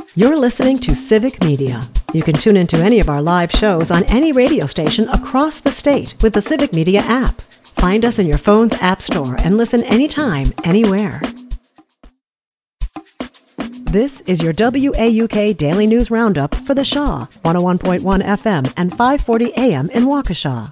You're listening to Civic Media. You can tune into any of our live shows on any radio station across the state with the Civic Media app. Find us in your phone's app store and listen anytime, anywhere. This is your WAUK Daily News Roundup for the Shaw, 101.1 FM and 540 AM in Waukesha.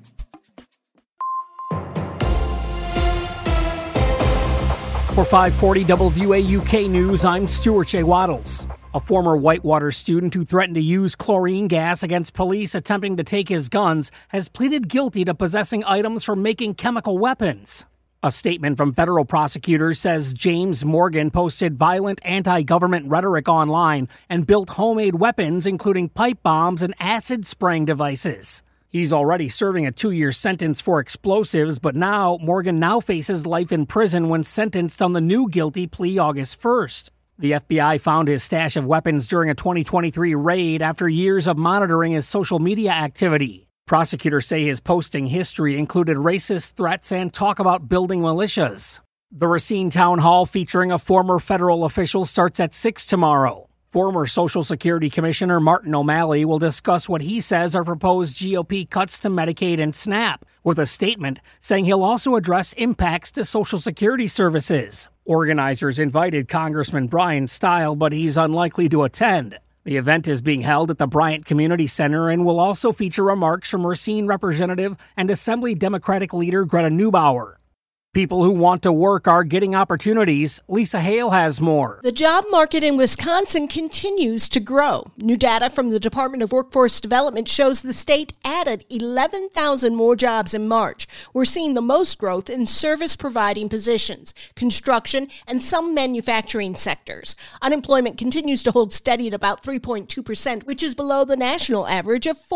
For 540 WAUK News, I'm Stuart J. Waddles. A former Whitewater student who threatened to use chlorine gas against police attempting to take his guns has pleaded guilty to possessing items for making chemical weapons. A statement from federal prosecutors says James Morgan posted violent anti-government rhetoric online and built homemade weapons, including pipe bombs and acid-spraying devices. He's already serving a 2-year sentence for explosives, but Morgan faces life in prison when sentenced on the new guilty plea August 1st. The FBI found his stash of weapons during a 2023 raid after years of monitoring his social media activity. Prosecutors say his posting history included racist threats and talk about building militias. The Racine Town Hall featuring a former federal official starts at 6 tomorrow. Former Social Security Commissioner Martin O'Malley will discuss what he says are proposed GOP cuts to Medicaid and SNAP, with a statement saying he'll also address impacts to Social Security services. Organizers invited Congressman Brian Stile, but he's unlikely to attend. The event is being held at the Bryant Community Center and will also feature remarks from Racine Representative and Assembly Democratic leader Greta Neubauer. People who want to work are getting opportunities. Lisa Hale has more. The job market in Wisconsin continues to grow. New data from the Department of Workforce Development shows the state added 11,000 more jobs in March. We're seeing the most growth in service-providing positions, construction, and some manufacturing sectors. Unemployment continues to hold steady at about 3.2%, which is below the national average of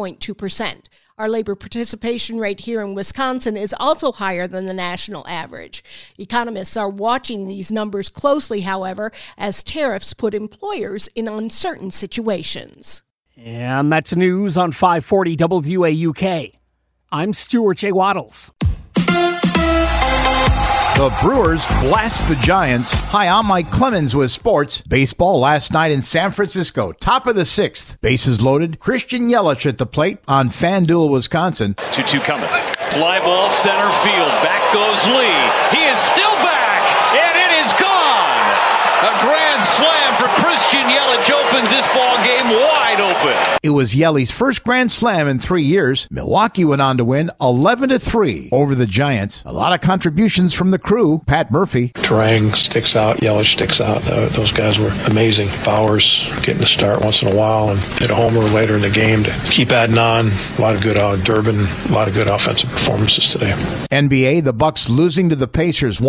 4.2%. Our labor participation rate here in Wisconsin is also higher than the national average. Economists are watching these numbers closely, however, as tariffs put employers in uncertain situations. And that's news on 540 WAUK. I'm Stuart J. Waddles. The Brewers blast the Giants. Hi, I'm Mike Clemens with sports. Baseball last night in San Francisco. Top of the 6th. Bases loaded. Christian Yelich at the plate on FanDuel, Wisconsin. 2-2 coming. Fly ball center field. Back goes Lee. He is still back, and it is gone. A grand slam for Christian Yelich opens this ball game wide open. It was Yelich's first grand slam in 3 years. Milwaukee went on to win 11-3 over the Giants. A lot of contributions from the crew. Pat Murphy. Turang sticks out. Yelich sticks out. Those guys were amazing. Bowers getting to start once in a while and hit a homer later in the game to keep adding on. A lot of good Durbin. A lot of good offensive performances today. NBA, the Bucks losing to the Pacers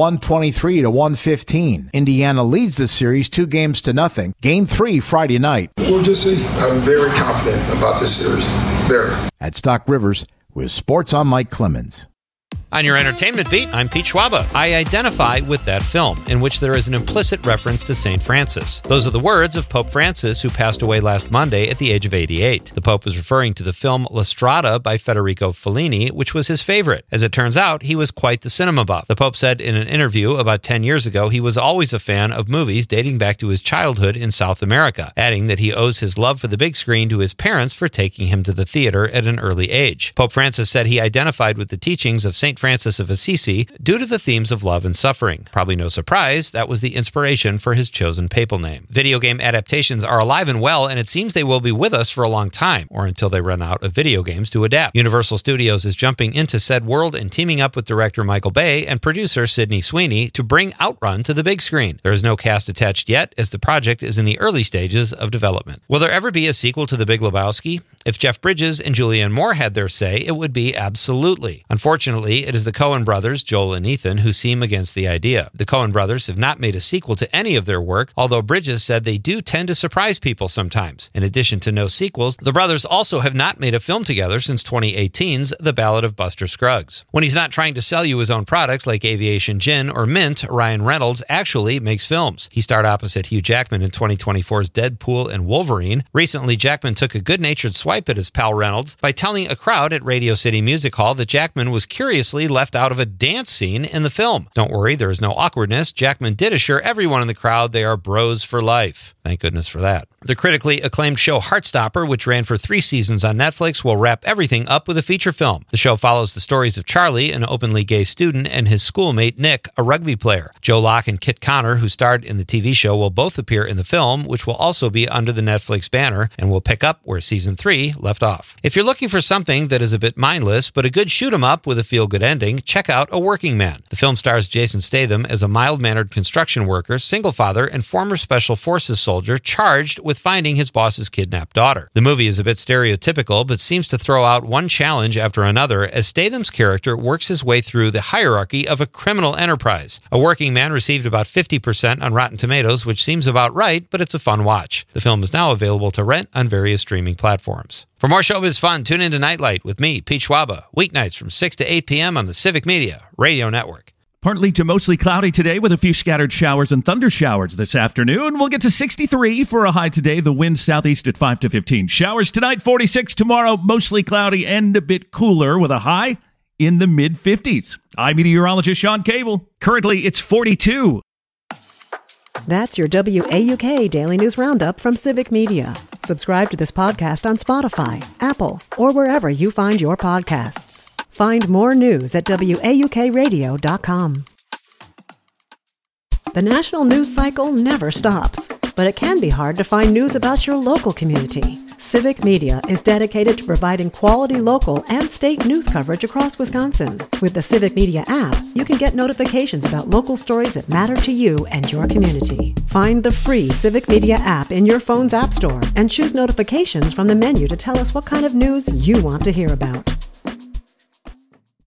123-115. Indiana leads the series 2-0. Game 3 Friday night. We'll just see. I'm very confident about this series. There. At Stock Rivers with Sports, I'm Mike Clemens. On your entertainment beat, I'm Pete Schwaba. I identify with that film, in which there is an implicit reference to St. Francis. Those are the words of Pope Francis, who passed away last Monday at the age of 88. The Pope was referring to the film La Strada by Federico Fellini, which was his favorite. As it turns out, he was quite the cinema buff. The Pope said in an interview about 10 years ago he was always a fan of movies dating back to his childhood in South America, adding that he owes his love for the big screen to his parents for taking him to the theater at an early age. Pope Francis said he identified with the teachings of St. Francis of Assisi due to the themes of love and suffering. Probably no surprise, that was the inspiration for his chosen papal name. Video game adaptations are alive and well, and it seems they will be with us for a long time, or until they run out of video games to adapt. Universal Studios is jumping into said world and teaming up with director Michael Bay and producer Sydney Sweeney to bring Outrun to the big screen. There is no cast attached yet, as the project is in the early stages of development. Will there ever be a sequel to The Big Lebowski? If Jeff Bridges and Julianne Moore had their say, it would be absolutely. Unfortunately, it is the Coen brothers, Joel and Ethan, who seem against the idea. The Coen brothers have not made a sequel to any of their work, although Bridges said they do tend to surprise people sometimes. In addition to no sequels, the brothers also have not made a film together since 2018's The Ballad of Buster Scruggs. When he's not trying to sell you his own products like Aviation Gin or Mint, Ryan Reynolds actually makes films. He starred opposite Hugh Jackman in 2024's Deadpool and Wolverine. Recently, Jackman took a good-natured swat swipe at his pal Reynolds by telling a crowd at Radio City Music Hall that Jackman was curiously left out of a dance scene in the film. Don't worry, there is no awkwardness. Jackman did assure everyone in the crowd they are bros for life. Thank goodness for that. The critically acclaimed show Heartstopper, which ran for 3 seasons on Netflix, will wrap everything up with a feature film. The show follows the stories of Charlie, an openly gay student, and his schoolmate Nick, a rugby player. Joe Locke and Kit Connor, who starred in the TV show, will both appear in the film, which will also be under the Netflix banner and will pick up where season 3 left off. If you're looking for something that is a bit mindless but a good shoot-'em-up with a feel-good ending, check out A Working Man. The film stars Jason Statham as a mild-mannered construction worker, single father, and former Special Forces soldier charged with finding his boss's kidnapped daughter. The movie is a bit stereotypical, but seems to throw out one challenge after another as Statham's character works his way through the hierarchy of a criminal enterprise. A Working Man received about 50% on Rotten Tomatoes, which seems about right, but it's a fun watch. The film is now available to rent on various streaming platforms. For more showbiz fun, tune into Nightlight with me, Pete Schwaba, weeknights from 6 to 8 p.m. on the Civic Media Radio Network. Partly to mostly cloudy today with a few scattered showers and thunder showers this afternoon. We'll get to 63 for a high today. The wind southeast at 5 to 15. Showers tonight, 46 tomorrow, mostly cloudy and a bit cooler with a high in the mid-50s. I'm meteorologist Sean Cable. Currently, it's 42. That's your WAUK Daily News Roundup from Civic Media. Subscribe to this podcast on Spotify, Apple, or wherever you find your podcasts. Find more news at WAUKradio.com. The national news cycle never stops, but it can be hard to find news about your local community. Civic Media is dedicated to providing quality local and state news coverage across Wisconsin. With the Civic Media app, you can get notifications about local stories that matter to you and your community. Find the free Civic Media app in your phone's app store and choose notifications from the menu to tell us what kind of news you want to hear about.